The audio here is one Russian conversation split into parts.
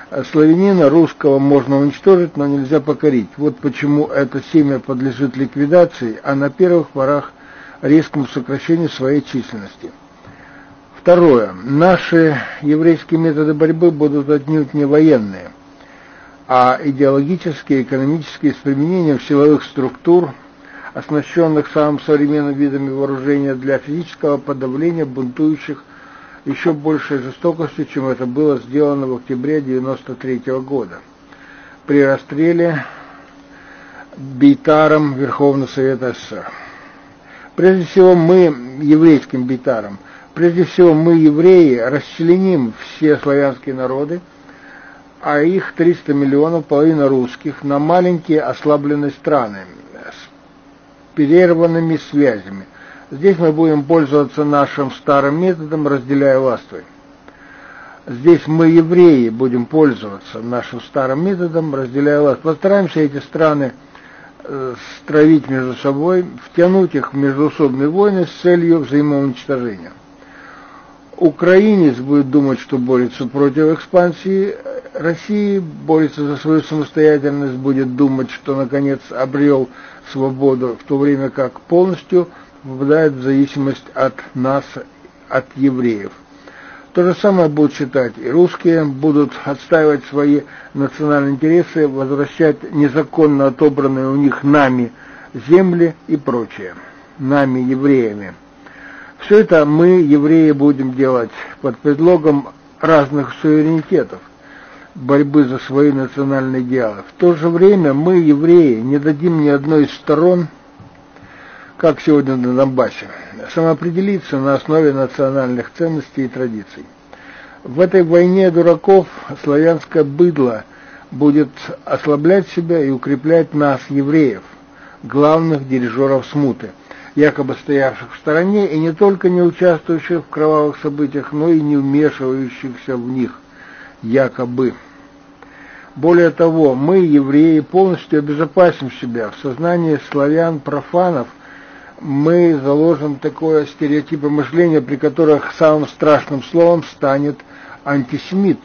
Славянина русского можно уничтожить, но нельзя покорить. Вот почему это семя подлежит ликвидации, а на первых порах резкому сокращению своей численности. Второе. Наши еврейские методы борьбы будут отнюдь не военные, а идеологические, экономические, с применением силовых структур, оснащенных самым современными видами вооружения для физического подавления бунтующих еще большей жестокостью, чем это было сделано в октябре 1993 года при расстреле Бейтаром Верховного Совета СССР. Прежде всего мы, еврейским Бейтаром, евреи, расчленим все славянские народы, а их 300 миллионов, половина русских, на маленькие ослабленные страны с перерванными связями. Здесь мы будем пользоваться нашим старым методом, разделяя властвуй. Здесь мы, евреи, будем пользоваться нашим старым методом, разделяя власть. Постараемся эти страны стравить между собой, втянуть их в междоусобные войны с целью взаимоуничтожения. Украинец будет думать, что борется против экспансии России, борется за свою самостоятельность, будет думать, что наконец обрел свободу, в то время как полностью попадает в зависимость от нас, от евреев. То же самое будут считать и русские, будут отстаивать свои национальные интересы, возвращать незаконно отобранные у них нами земли и прочее, нами, евреями. Все это мы, евреи, будем делать под предлогом разных суверенитетов, борьбы за свои национальные идеалы. В то же время мы, евреи, не дадим ни одной из сторон, как сегодня на Донбассе, самоопределиться на основе национальных ценностей и традиций. В этой войне дураков славянское быдло будет ослаблять себя и укреплять нас, евреев, главных дирижеров смуты, якобы стоявших в стороне и не только не участвующих в кровавых событиях, но и не вмешивающихся в них, якобы. Более того, мы, евреи, полностью обезопасим себя. В сознании славян-профанов мы заложим такое стереотипы мышления, при которых самым страшным словом станет антисемит.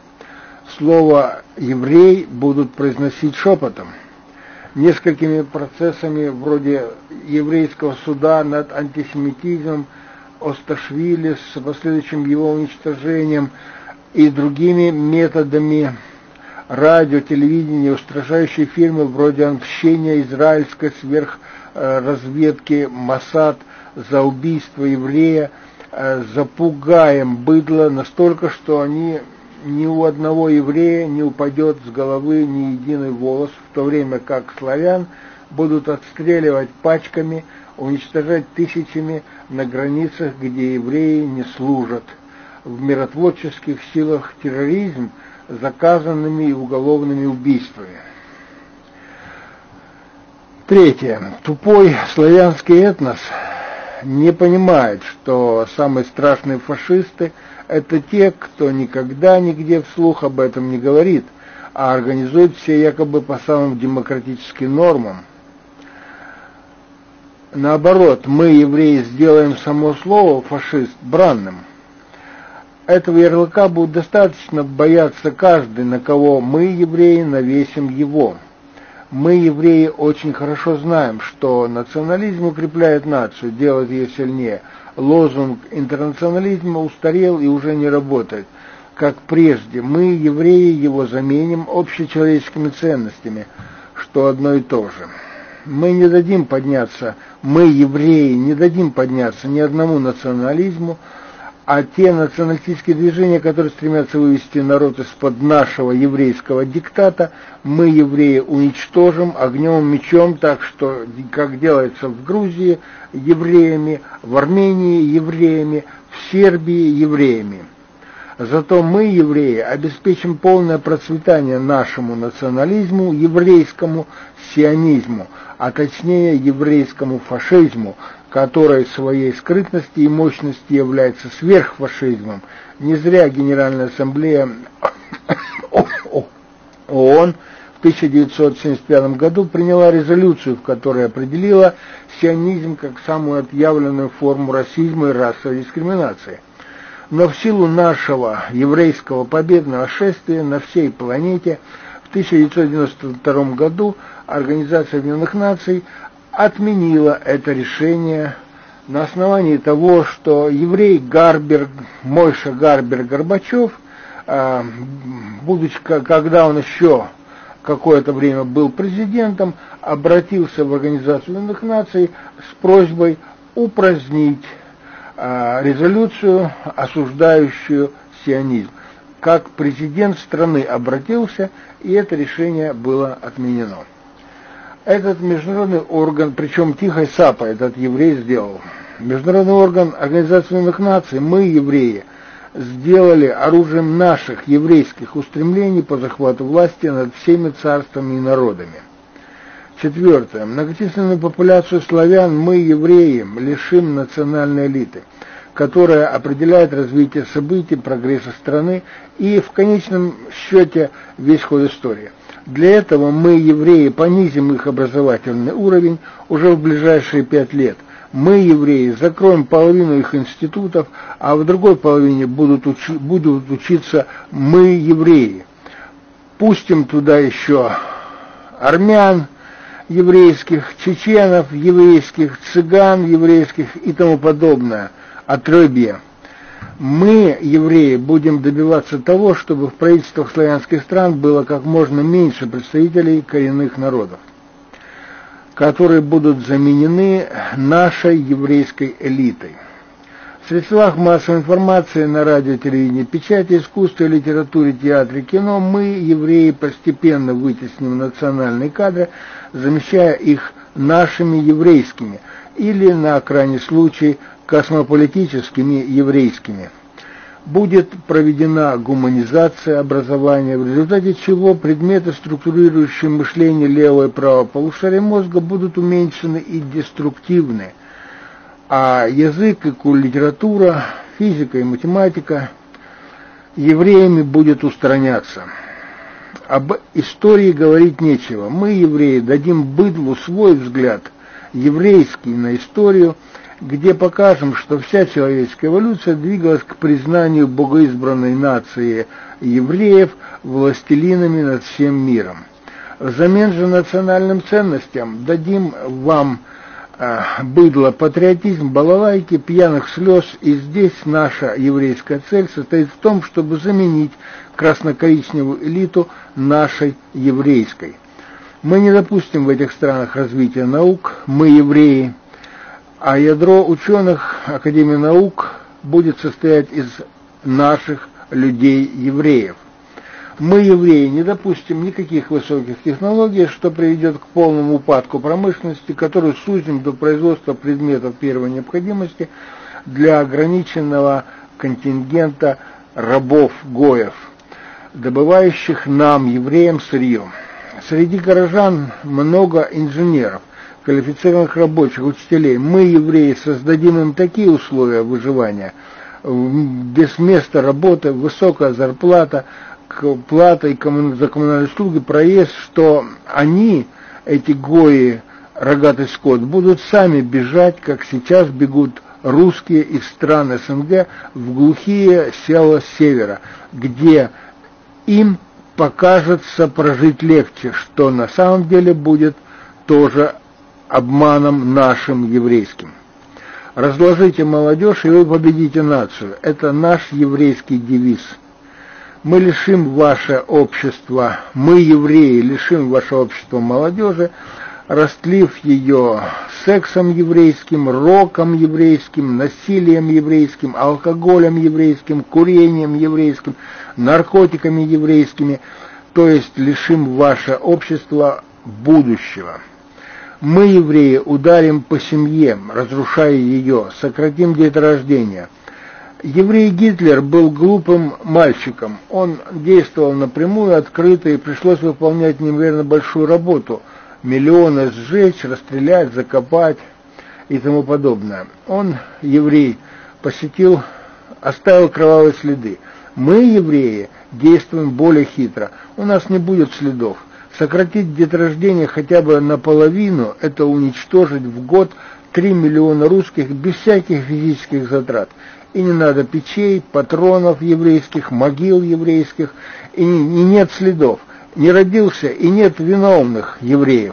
Слово «еврей» будут произносить шепотом. Несколькими процессами вроде еврейского суда над антисемитизмом, Осташвили с последующим его уничтожением и другими методами радио, телевидения, устрашающие фильмы вроде «Отмщение израильской сверхразведки Моссад за убийство еврея» запугаем быдло настолько, что ни у одного еврея не упадет с головы ни единый волос, в то время как славян будут отстреливать пачками, уничтожать тысячами на границах, где евреи не служат. В миротворческих силах терроризм заказанными и уголовными убийствами. Третье. Тупой славянский этнос не понимает, что самые страшные фашисты – это те, кто никогда нигде вслух об этом не говорит, а организует все якобы по самым демократическим нормам. Наоборот, мы, евреи, сделаем само слово «фашист» бранным. Этого ярлыка будет достаточно бояться каждый, на кого мы, евреи, навесим его. Мы, евреи, очень хорошо знаем, что национализм укрепляет нацию, делает ее сильнее. Лозунг интернационализма устарел и уже не работает. Как прежде, мы, евреи, его заменим общечеловеческими ценностями, что одно и то же. Мы не дадим подняться, мы, евреи, не дадим подняться ни одному национализму, а те националистические движения, которые стремятся вывести народ из-под нашего еврейского диктата, мы, евреи, уничтожим огнем и мечом, так что, как делается в Грузии, евреями, в Армении евреями, в Сербии евреями. Зато мы, евреи, обеспечим полное процветание нашему национализму, еврейскому сионизму, а точнее еврейскому фашизму, который своей скрытности и мощности является сверхфашизмом. Не зря Генеральная Ассамблея ООН в 1975 году приняла резолюцию, в которой определила сионизм как самую отъявленную форму расизма и расовой дискриминации. Но в силу нашего еврейского победного шествия на всей планете в 1992 году Организация Объединенных Наций отменила это решение на основании того, что еврей Мойша Гарбер Горбачев, будучи, когда он еще какое-то время был президентом, обратился в Организацию Объединенных Наций с просьбой упразднить резолюцию, осуждающую сионизм. Как президент страны обратился, и это решение было отменено. Этот международный орган, причем тихой сапой этот еврей сделал, международный орган Организации Объединенных Наций, мы, евреи, сделали оружием наших еврейских устремлений по захвату власти над всеми царствами и народами. Четвертое. Многочисленную популяцию славян мы, евреи, лишим национальной элиты, которая определяет развитие событий, прогресса страны и, в конечном счете, весь ход истории. Для этого мы, евреи, понизим их образовательный уровень уже в ближайшие 5 лет. Мы, евреи, закроем половину их институтов, а в другой половине будут учиться мы, евреи. Пустим туда еще армян еврейских, чеченов еврейских, цыган еврейских и тому подобное, отребье. Мы, евреи, будем добиваться того, чтобы в правительствах славянских стран было как можно меньше представителей коренных народов, которые будут заменены нашей еврейской элитой. В средствах массовой информации, на радио, телевидении, печати, искусстве, литературе, театре, кино мы, евреи, постепенно вытесним национальные кадры, замещая их нашими еврейскими или, на крайний случай, космополитическими еврейскими. Будет проведена гуманизация образования, в результате чего предметы, структурирующие мышление левого и правого полушария мозга, будут уменьшены и деструктивны, а язык и литература, физика и математика евреями будет устраняться. Об истории говорить нечего. Мы, евреи, дадим быдлу свой взгляд, еврейский, на историю, где покажем, что вся человеческая эволюция двигалась к признанию богоизбранной нации евреев властелинами над всем миром. Взамен же национальным ценностям дадим вам быдло, патриотизм, балалайки, пьяных слез, и здесь наша еврейская цель состоит в том, чтобы заменить красно-коричневую элиту нашей еврейской. Мы не допустим в этих странах развития наук, мы, евреи, а ядро ученых Академии наук будет состоять из наших людей-евреев. Мы, евреи, не допустим никаких высоких технологий, что приведет к полному упадку промышленности, которую сузим до производства предметов первой необходимости для ограниченного контингента рабов-гоев, добывающих нам, евреям, сырье. Среди горожан много инженеров, квалифицированных рабочих, учителей. Мы, евреи, создадим им такие условия выживания, без места работы, высокая зарплата, плата за коммунальные услуги, проезд, что они, эти гои, рогатый скот, будут сами бежать, как сейчас бегут русские из стран СНГ в глухие села севера, где им покажется прожить легче, что на самом деле будет тоже обманом нашим еврейским. Разложите молодежь, и вы победите нацию. Это наш еврейский девиз. Мы лишим ваше общество, мы, евреи, лишим ваше общество молодежи, растлив ее сексом еврейским, роком еврейским, насилием еврейским, алкоголем еврейским, курением еврейским, наркотиками еврейскими, то есть лишим ваше общество будущего. Мы, евреи, ударим по семье, разрушая ее, сократим деторождение. Еврей Гитлер был глупым мальчиком. Он действовал напрямую, открыто, и пришлось выполнять невероятно большую работу. Миллионы сжечь, расстрелять, закопать и тому подобное. Он, еврей, оставил кровавые следы. Мы, евреи, действуем более хитро. У нас не будет следов. Сократить деторождение хотя бы наполовину – это уничтожить в год 3 миллиона русских без всяких физических затрат. И не надо печей, патронов еврейских, могил еврейских, и нет следов. Не родился и нет виновных евреев.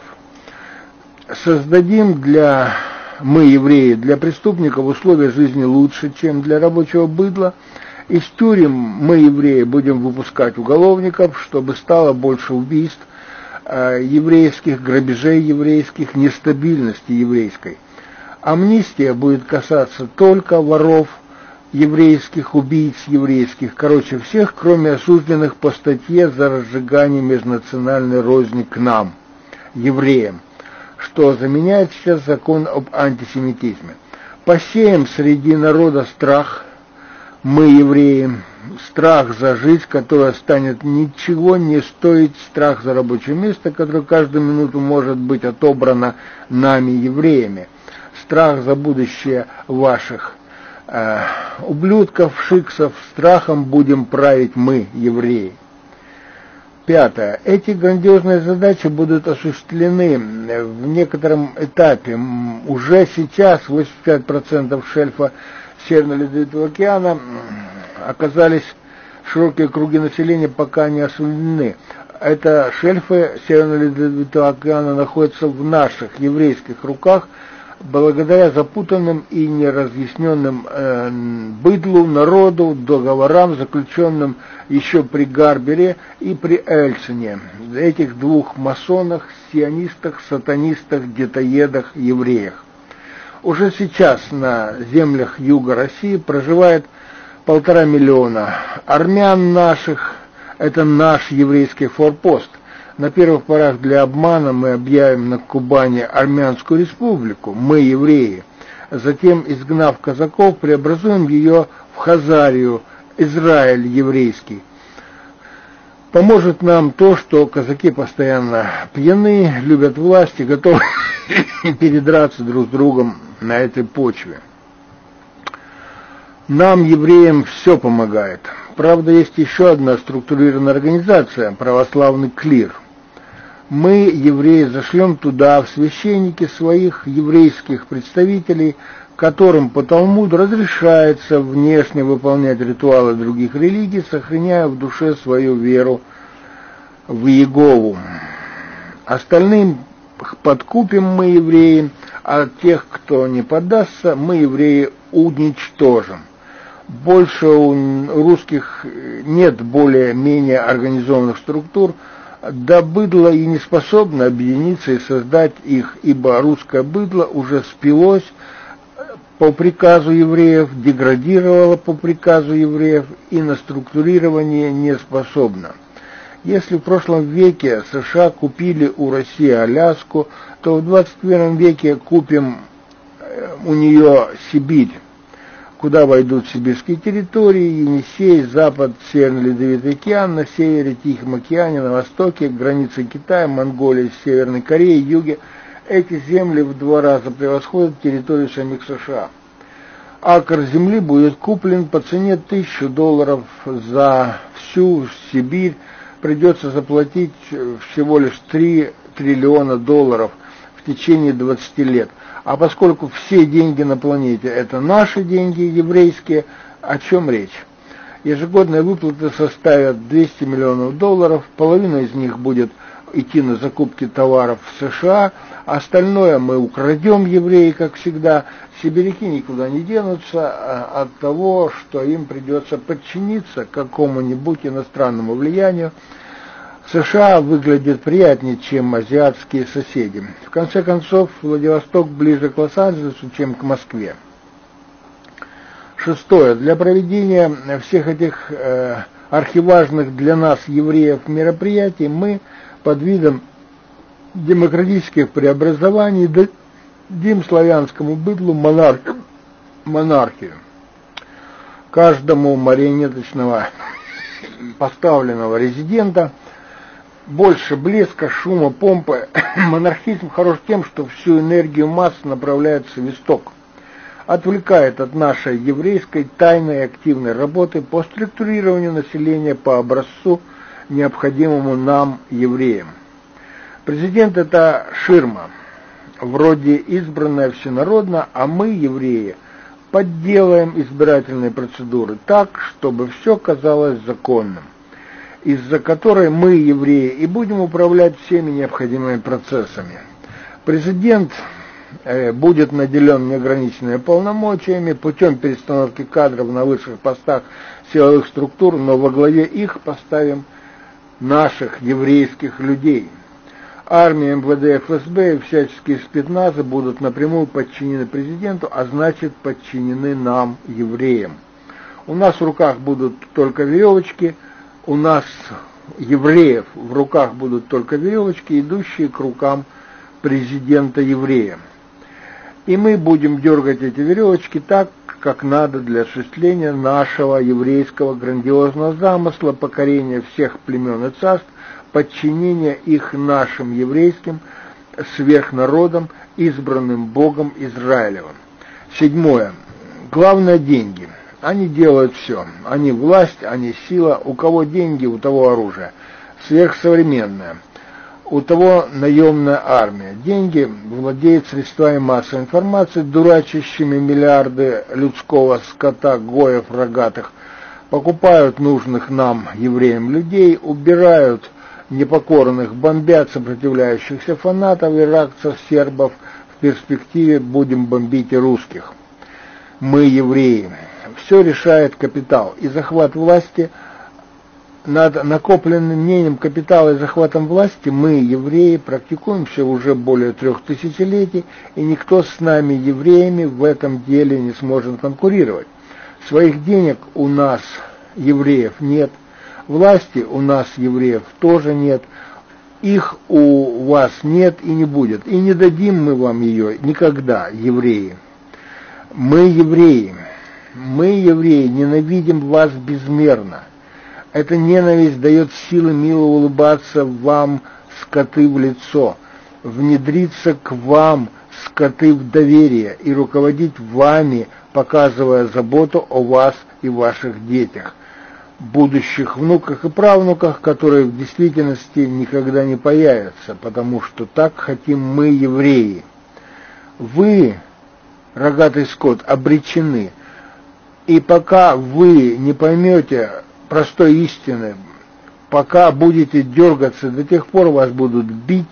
Создадим мы, евреи, для преступников условия жизни лучше, чем для рабочего быдла. Из тюрем мы, евреи, будем выпускать уголовников, чтобы стало больше убийств еврейских, грабежей еврейских, нестабильности еврейской. Амнистия будет касаться только воров еврейских, убийц еврейских, короче, всех, кроме осужденных по статье за разжигание межнациональной розни к нам, евреям, что заменяет сейчас закон об антисемитизме. Посеем среди народа страх, мы, евреи, страх за жизнь, которая станет ничего не стоить, страх за рабочее место, которое каждую минуту может быть отобрано нами, евреями, страх за будущее ваших ублюдков, шиксов, страхом будем править мы, евреи. 5. Эти грандиозные задачи будут осуществлены в некотором этапе. Уже сейчас 85% шельфа Северного Ледовитого океана оказались широкие круги населения, пока не освобождены. Это шельфы Северного Ледовитого океана находятся в наших еврейских руках, благодаря запутанным и неразъясненным быдлу, народу, договорам, заключенным еще при Гарбере и при Эльцине, этих двух масонах, сионистах, сатанистах, детоедах, евреях. Уже сейчас на землях юга России проживает 1,5 миллиона армян наших, это наш еврейский форпост. На первых порах для обмана мы объявим на Кубани Армянскую республику, мы, евреи. Затем, изгнав казаков, преобразуем ее в Хазарию, Израиль еврейский. Поможет нам то, что казаки постоянно пьяны, любят власть и готовы передраться друг с другом на этой почве. Нам, евреям, все помогает. Правда, есть еще одна структурированная организация – православный клир. Мы, евреи, зашлем туда в священники своих еврейских представителей, которым по Талмуду разрешается внешне выполнять ритуалы других религий, сохраняя в душе свою веру в Иегову. Остальным подкупим мы, евреи, а тех, кто не поддастся, мы, евреи, уничтожим. Больше у русских нет более-менее организованных структур, да быдло и не способно объединиться и создать их, ибо русское быдло уже спилось по приказу евреев, деградировало по приказу евреев и на структурирование не способно. Если в прошлом веке США купили у России Аляску, то в 21 веке купим у нее Сибирь, куда войдут сибирские территории, Енисей, Запад, Северный Ледовитый океан, на севере Тихом океане, на востоке, границы Китая, Монголии, Северной Кореи, юге. Эти земли в 2 раза превосходят территорию самих США. Акр земли будет куплен по цене $1000 за всю Сибирь. Придется заплатить всего лишь $3 триллиона в течение 20 лет. А поскольку все деньги на планете это наши деньги, еврейские, о чем речь? Ежегодные выплаты составят $200 миллионов, половина из них будет идти на закупки товаров в США, остальное мы украдем, евреи, как всегда. Сибиряки никуда не денутся от того, что им придется подчиниться какому-нибудь иностранному влиянию. США выглядит приятнее, чем азиатские соседи. В конце концов, Владивосток ближе к Лос-Анджелесу, чем к Москве. 6. Для проведения всех этих архиважных для нас, евреев, мероприятий мы под видом демократических преобразований дадим славянскому быдлу монархию. Каждому марионеточного поставленного резидента больше блеска, шума, помпы. Монархизм хорош тем, что всю энергию масс направляет в исток, отвлекает от нашей еврейской тайной и активной работы по структурированию населения по образцу, необходимому нам, евреям. Президент – это ширма, вроде избранная всенародно, а мы, евреи, подделаем избирательные процедуры так, чтобы все казалось законным, из-за которой мы, евреи, и будем управлять всеми необходимыми процессами. Президент будет наделен неограниченными полномочиями путем перестановки кадров на высших постах силовых структур, но во главе их поставим наших еврейских людей. Армия, МВД, ФСБ и всяческие спецназы будут напрямую подчинены президенту, а значит подчинены нам, евреям. У нас в руках будут только веревочки, у нас, евреев, в руках будут только веревочки, идущие к рукам президента-еврея. И мы будем дергать эти веревочки так, как надо для осуществления нашего еврейского грандиозного замысла покорения всех племен и царств, подчинения их нашим еврейским сверхнародам, избранным Богом Израилевым. 7. Главное – деньги. Они делают все. Они власть, они сила. У кого деньги, у того оружие. Сверхсовременное. У того наемная армия. Деньги владеют средствами массовой информации, дурачащими миллиарды людского скота, гоев, рогатых. Покупают нужных нам, евреям, людей, убирают непокорных, бомбят сопротивляющихся фанатов, иракцев, сербов. В перспективе будем бомбить и русских. Мы, евреи. Все решает капитал. И захват власти над накопленным мнением капитала и захватом власти мы, евреи, практикуемся уже более 3 тысячелетий, и никто с нами, евреями, в этом деле не сможет конкурировать. Своих денег у нас, евреев, нет. Власти у нас, евреев, тоже нет. Их у вас нет и не будет. И не дадим мы вам ее никогда, евреи. Мы, евреи, ненавидим вас безмерно. Эта ненависть дает силы мило улыбаться вам, скоты, в лицо, внедриться к вам, скоты, в доверие и руководить вами, показывая заботу о вас и ваших детях, будущих внуках и правнуках, которые в действительности никогда не появятся, потому что так хотим мы, евреи. Вы, рогатый скот, обречены, и пока вы не поймете простой истины, пока будете дергаться, до тех пор вас будут бить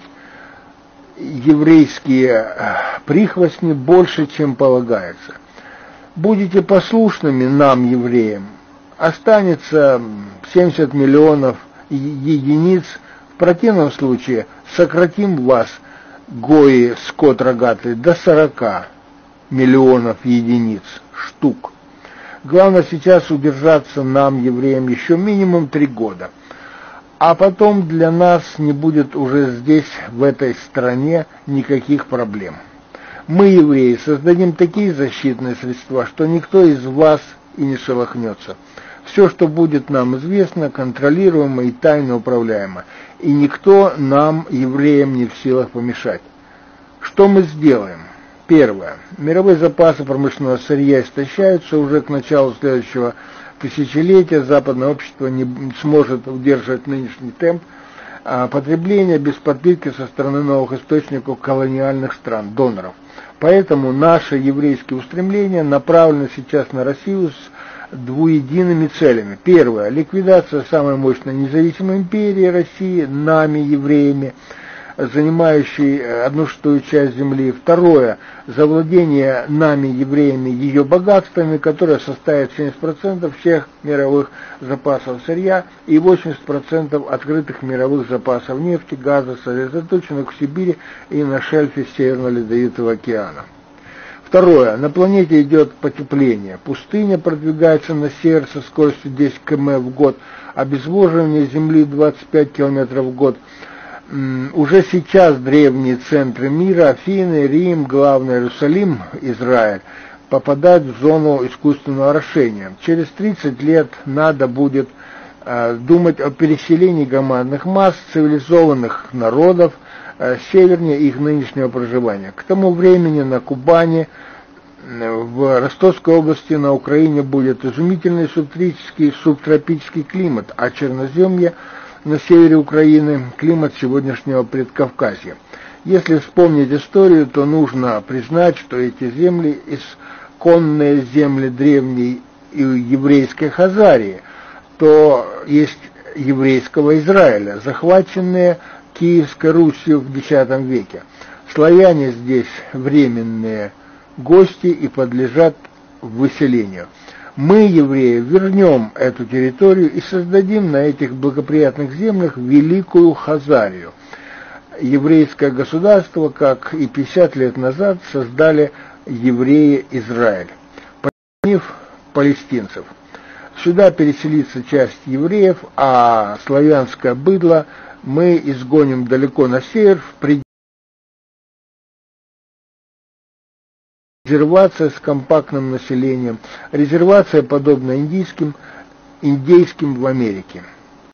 еврейские прихвостни больше, чем полагается. Будете послушными нам, евреям, останется 70 миллионов единиц, в противном случае сократим вас, гои, скот рогатый, до 40 миллионов единиц, штук. Главное сейчас удержаться нам, евреям, еще минимум 3 года. А потом для нас не будет уже здесь, в этой стране, никаких проблем. Мы, евреи, создадим такие защитные средства, что никто из вас и не шелохнется. Все, что будет нам известно, контролируемо и тайно управляемо. И никто нам, евреям, не в силах помешать. Что мы сделаем? Первое. Мировые запасы промышленного сырья истощаются уже к началу следующего тысячелетия. Западное общество не сможет удерживать нынешний темп потребления без подпитки со стороны новых источников колониальных стран, доноров. Поэтому наши еврейские устремления направлены сейчас на Россию с двуедиными целями. Первое. Ликвидация самой мощной независимой империи России, нами, евреями, занимающей 1/6 часть земли. Второе. Завладение нами, евреями, ее богатствами, которое составит 70% всех мировых запасов сырья и 80% открытых мировых запасов нефти, газа, сосредоточенных в Сибири и на шельфе Северного Ледовитого океана. Второе. На планете идет потепление. Пустыня продвигается на север со скоростью 10 км в год, обезвоживание Земли 25 км в год. Уже сейчас древние центры мира, Афины, Рим, главный Иерусалим, Израиль, попадают в зону искусственного орошения. Через 30 лет надо будет думать о переселении громадных масс цивилизованных народов севернее их нынешнего проживания. К тому времени на Кубани, в Ростовской области, на Украине будет изумительный субтропический климат, а Черноземье на севере Украины, климат сегодняшнего Предкавказья. Если вспомнить историю, то нужно признать, что эти земли исконные земли древней и еврейской Хазарии, то есть еврейского Израиля, захваченные Киевской Русью в X веке. Славяне здесь временные гости и подлежат выселению. Мы, евреи, вернем эту территорию и создадим на этих благоприятных землях великую Хазарию. Еврейское государство, как и 50 лет назад, создали евреи Израиль, подчинив палестинцев. Сюда переселится часть евреев, а славянское быдло мы изгоним далеко на север, в пределы резервация с компактным населением, резервация, подобно индейским в Америке.